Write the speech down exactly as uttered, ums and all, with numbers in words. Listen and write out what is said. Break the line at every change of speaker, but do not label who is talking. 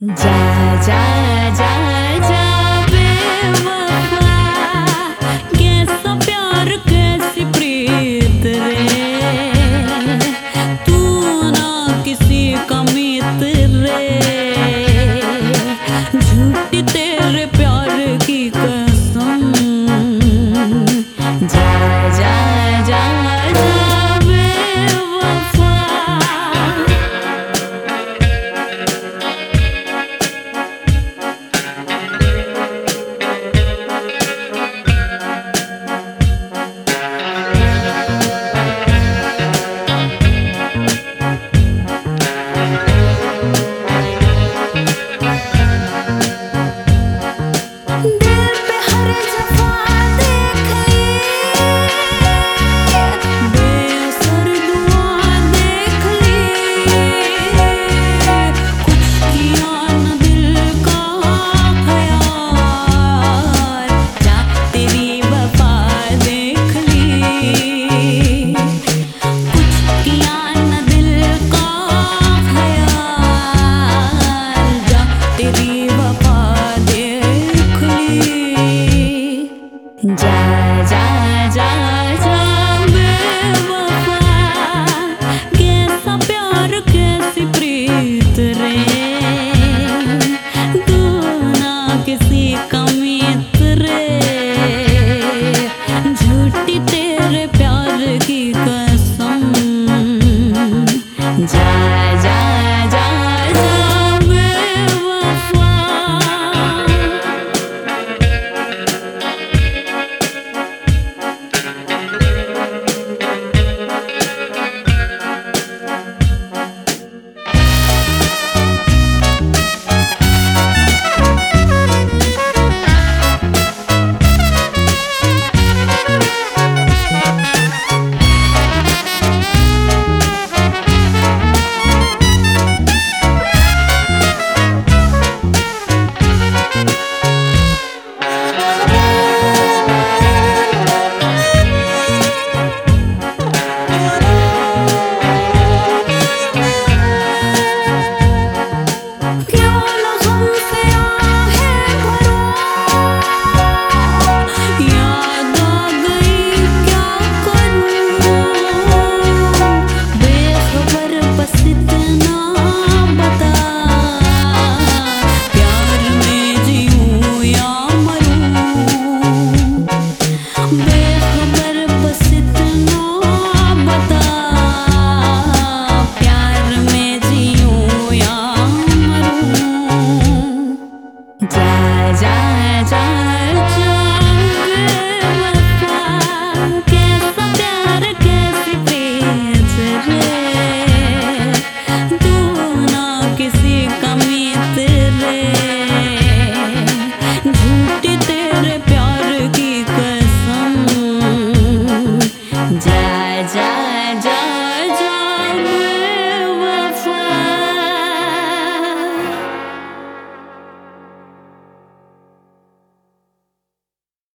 जा जा जा जा बेवफा, कैसा प्यार कैसी प्रीत रे, तू ना किसी का मीत रे, झूठी तेरे प्यार की कसम। जा जा जा जा बेवफा। जा जा जा जा बेवफा, कैसा प्यार कैसी प्रीत रे, तू ना किसी का मीत रे, झूठी तेरे प्यार की कसम। जा जा जा जा बेवफा। जा जा